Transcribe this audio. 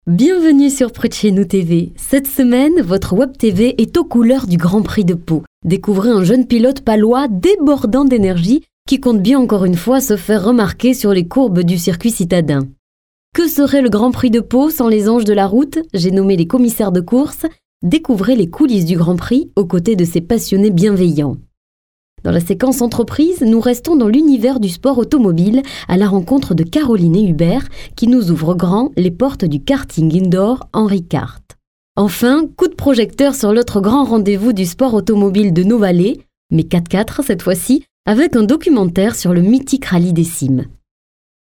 Bienvenue sur Près de chez nous TV. Cette semaine, votre Web TV est aux couleurs du Grand Prix de Pau. Découvrez un jeune pilote palois débordant d'énergie qui compte bien encore une fois se faire remarquer sur les courbes du circuit citadin. Que serait le Grand Prix de Pau sans les anges de la route, j'ai nommé les commissaires de course? Découvrez les coulisses du Grand Prix aux côtés de ces passionnés bienveillants. Dans la séquence entreprise, nous restons dans l'univers du sport automobile à la rencontre de Caroline et Hubert qui nous ouvrent grand les portes du karting indoor Henri Kart. Enfin, coup de projecteur sur l'autre grand rendez-vous du sport automobile de nos vallées, mais 4x4 cette fois-ci, avec un documentaire sur le mythique rallye des Cimes.